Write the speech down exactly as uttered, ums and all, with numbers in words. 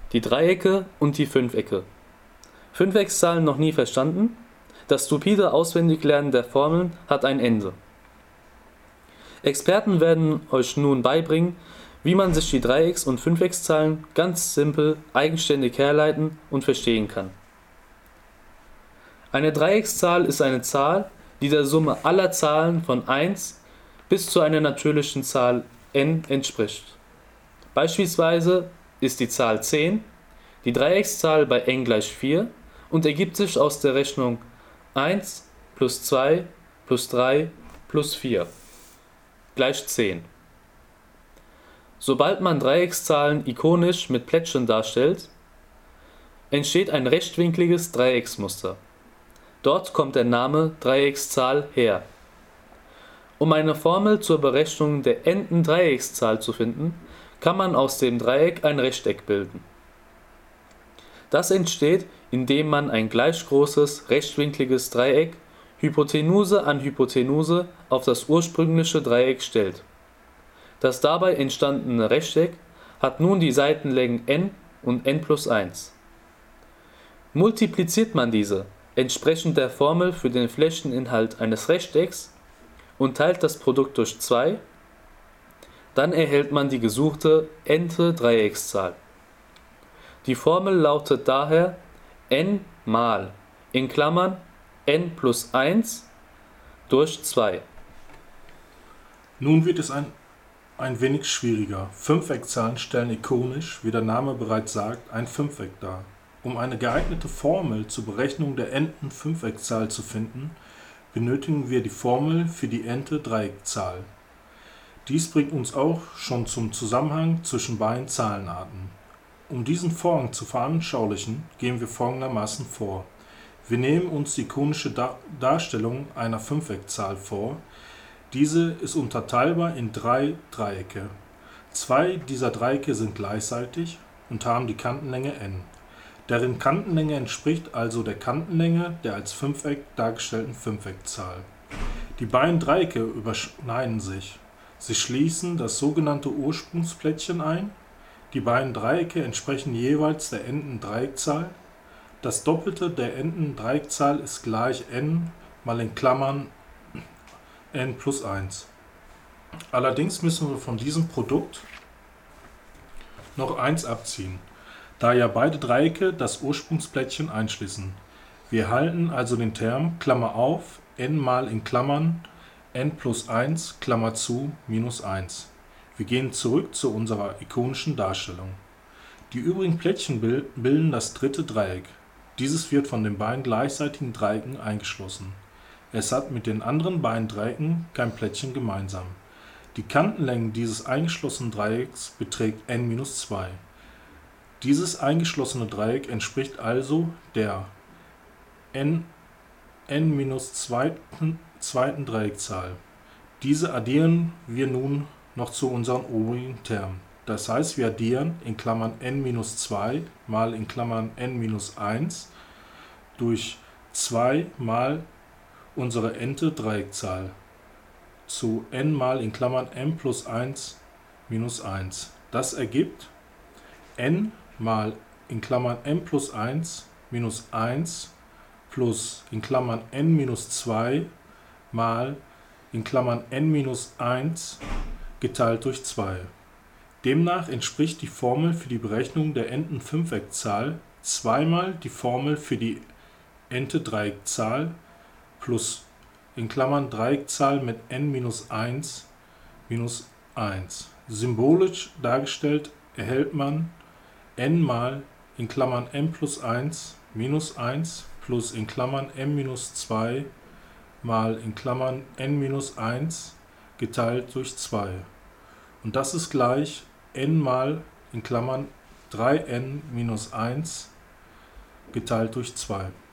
Die Dreiecke und die Fünfecke. Fünfeckzahlen noch nie verstanden? Das stupide Auswendiglernen der Formeln hat ein Ende. Experten werden euch nun beibringen, wie man sich die Dreiecks- und Fünfeckzahlen ganz simpel eigenständig herleiten und verstehen kann. Eine Dreieckszahl ist eine Zahl, die der Summe aller Zahlen von eins bis zu einer natürlichen Zahl n entspricht. Beispielsweise ist die Zahl zehn die Dreieckszahl bei n gleich vier und ergibt sich aus der Rechnung eins plus zwei plus drei plus vier gleich zehn. Sobald man Dreieckszahlen ikonisch mit Plättchen darstellt, entsteht ein rechtwinkliges Dreiecksmuster. Dort kommt der Name Dreieckszahl her. Um eine Formel zur Berechnung der n-ten Dreieckszahl zu finden, kann man aus dem Dreieck ein Rechteck bilden. Das entsteht, indem man ein gleich großes rechtwinkliges Dreieck Hypotenuse an Hypotenuse auf das ursprüngliche Dreieck stellt. Das dabei entstandene Rechteck hat nun die Seitenlängen n und n plus eins. Multipliziert man diese entsprechend der Formel für den Flächeninhalt eines Rechtecks und teilt das Produkt durch zwei, dann erhält man die gesuchte n-te Dreieckszahl. Die Formel lautet daher n mal in Klammern n plus eins durch zwei. Nun wird es ein, ein wenig schwieriger. Fünfeckzahlen stellen ikonisch, wie der Name bereits sagt, ein Fünfeck dar. Um eine geeignete Formel zur Berechnung der n-ten Fünfeckzahl zu finden, benötigen wir die Formel für die n-te Dreieckszahl. Dies bringt uns auch schon zum Zusammenhang zwischen beiden Zahlenarten. Um diesen Vorgang zu veranschaulichen, gehen wir folgendermaßen vor. Wir nehmen uns die ikonische Dar- Darstellung einer Fünfeckzahl vor. Diese ist unterteilbar in drei Dreiecke. Zwei dieser Dreiecke sind gleichseitig und haben die Kantenlänge n. Deren Kantenlänge entspricht also der Kantenlänge der als Fünfeck dargestellten Fünfeckzahl. Die beiden Dreiecke überschneiden sich. Sie schließen das sogenannte Ursprungsplättchen ein. Die beiden Dreiecke entsprechen jeweils der n-ten Dreieckszahl. Das Doppelte der n-ten Dreieckszahl ist gleich n mal in Klammern n plus eins. Allerdings müssen wir von diesem Produkt noch eins abziehen, da ja beide Dreiecke das Ursprungsplättchen einschließen. Wir erhalten also den Term Klammer auf n mal in Klammern n plus eins Klammer zu minus eins. Wir gehen zurück zu unserer ikonischen Darstellung. Die übrigen Plättchen bilden das dritte Dreieck. Dieses wird von den beiden gleichseitigen Dreiecken eingeschlossen. Es hat mit den anderen beiden Dreiecken kein Plättchen gemeinsam. Die Kantenlänge dieses eingeschlossenen Dreiecks beträgt n minus zwei. Dieses eingeschlossene Dreieck entspricht also der n minus zweiten, zweiten Dreieckszahl. Diese addieren wir nun noch zu unseren obigen Termen. Das heißt, wir addieren in Klammern n minus zwei mal in Klammern n minus eins durch zwei mal unsere n-te Dreieckszahl zu n mal in Klammern n plus eins minus eins. Das ergibt n mal in Klammern n plus eins minus eins plus in Klammern n minus zwei mal in Klammern n minus eins geteilt durch zwei. Demnach entspricht die Formel für die Berechnung der n-ten Fünfeckzahl zweimal die Formel für die n-te Dreieckszahl plus in Klammern Dreieckszahl mit n minus eins minus eins. Symbolisch dargestellt erhält man n mal in Klammern n plus eins minus eins plus in Klammern n minus zwei mal in Klammern n minus eins geteilt durch zwei. Und das ist gleich n mal in Klammern drei n minus eins geteilt durch zwei.